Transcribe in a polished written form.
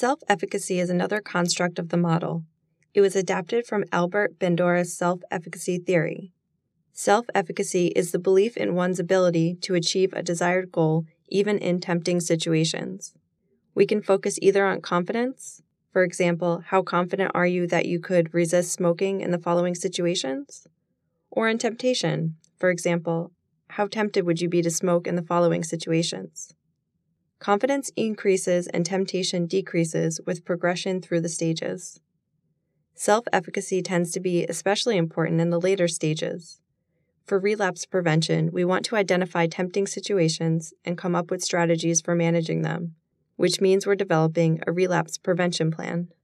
Self-efficacy is another construct of the model. It was adapted from Albert Bandura's self-efficacy theory. Self-efficacy is the belief in one's ability to achieve a desired goal even in tempting situations. We can focus either on confidence, for example, how confident are you that you could resist smoking in the following situations? Or on temptation, for example, how tempted would you be to smoke in the following situations? Confidence increases and temptation decreases with progression through the stages. Self-efficacy tends to be especially important in the later stages. For relapse prevention, we want to identify tempting situations and come up with strategies for managing them, which means we're developing a relapse prevention plan.